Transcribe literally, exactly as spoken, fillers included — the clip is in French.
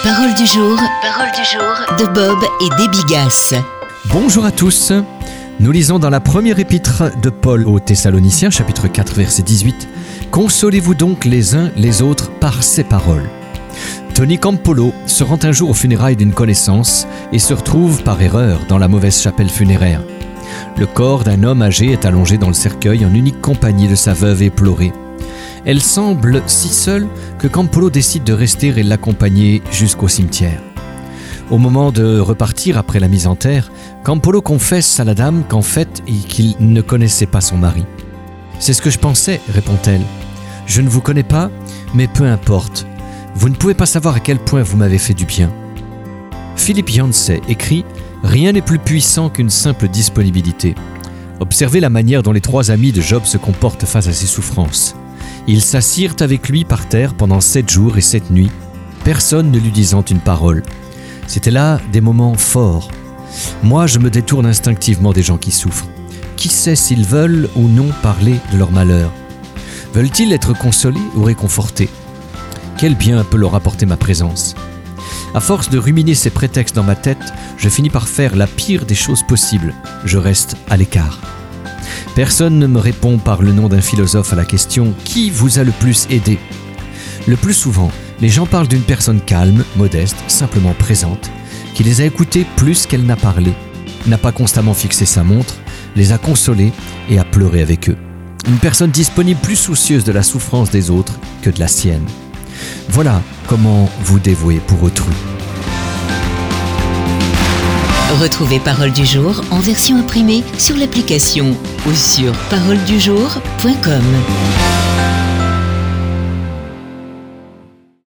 Parole du jour, parole du jour de Bob et Debbie Gass. Bonjour à tous. Nous lisons dans la première épître de Paul aux Thessaloniciens, chapitre quatre, verset dix-huit. Consolez-vous donc les uns les autres par ces paroles. Tony Campolo se rend un jour aux funérailles d'une connaissance et se retrouve par erreur dans la mauvaise chapelle funéraire. Le corps d'un homme âgé est allongé dans le cercueil en unique compagnie de sa veuve éplorée. Elle semble si seule que Campolo décide de rester et l'accompagner jusqu'au cimetière. Au moment de repartir après la mise en terre, Campolo confesse à la dame qu'en fait, qu'il ne connaissait pas son mari. « C'est ce que je pensais, répond-elle. Je ne vous connais pas, mais peu importe. Vous ne pouvez pas savoir à quel point vous m'avez fait du bien. » Philippe Yancey écrit « Rien n'est plus puissant qu'une simple disponibilité. » Observez la manière dont les trois amis de Job se comportent face à ses souffrances. Ils s'assirent avec lui par terre pendant sept jours et sept nuits, personne ne lui disant une parole. C'était là des moments forts. Moi, je me détourne instinctivement des gens qui souffrent. Qui sait s'ils veulent ou non parler de leur malheur? Veulent-ils être consolés ou réconfortés? Quel bien peut leur apporter ma présence? À force de ruminer ces prétextes dans ma tête, je finis par faire la pire des choses possibles. Je reste à l'écart. Personne ne me répond par le nom d'un philosophe à la question « Qui vous a le plus aidé ?» Le plus souvent, les gens parlent d'une personne calme, modeste, simplement présente, qui les a écoutés plus qu'elle n'a parlé, n'a pas constamment fixé sa montre, les a consolés et a pleuré avec eux. Une personne disponible, plus soucieuse de la souffrance des autres que de la sienne. Voilà comment vous dévouer pour autrui. Retrouvez Parole du jour en version imprimée sur l'application ou sur parole du jour point com.